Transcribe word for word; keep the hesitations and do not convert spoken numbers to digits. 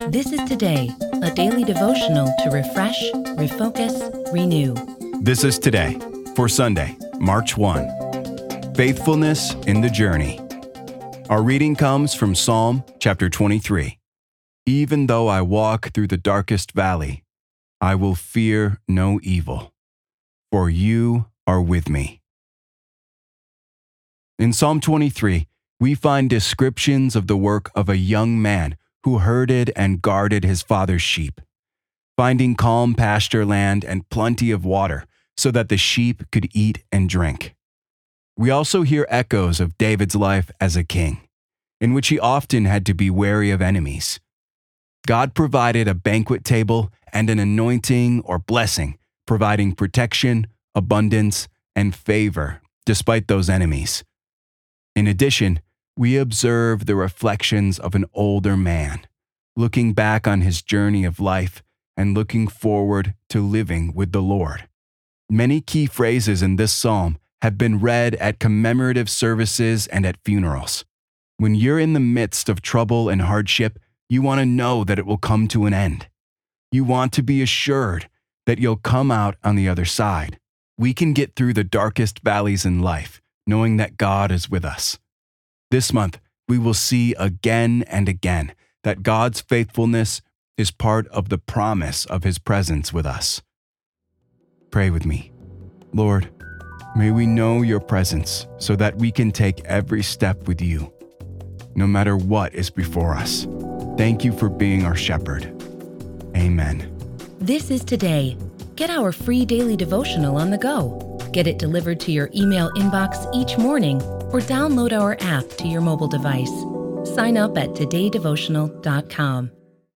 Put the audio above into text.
This is Today, a daily devotional to refresh, refocus, renew. This is Today for Sunday, March first. Faithfulness in the journey. Our reading comes from Psalm chapter twenty-three. Even though I walk through the darkest valley, I will fear no evil, for you are with me. In Psalm twenty-three, we find descriptions of the work of a young man who herded and guarded his father's sheep, finding calm pasture land and plenty of water so that the sheep could eat and drink. We also hear echoes of David's life as a king, in which he often had to be wary of enemies. God provided a banquet table and an anointing or blessing, providing protection, abundance, and favor despite those enemies. In addition, we observe the reflections of an older man, looking back on his journey of life and looking forward to living with the Lord. Many key phrases in this psalm have been read at commemorative services and at funerals. When you're in the midst of trouble and hardship, you want to know that it will come to an end. You want to be assured that you'll come out on the other side. We can get through the darkest valleys in life, knowing that God is with us. This month, we will see again and again that God's faithfulness is part of the promise of His presence with us. Pray with me. Lord, may we know your presence so that we can take every step with you, no matter what is before us. Thank you for being our shepherd. Amen. This is Today. Get our free daily devotional on the go. Get it delivered to your email inbox each morning or download our app to your mobile device. Sign up at today devotional dot com.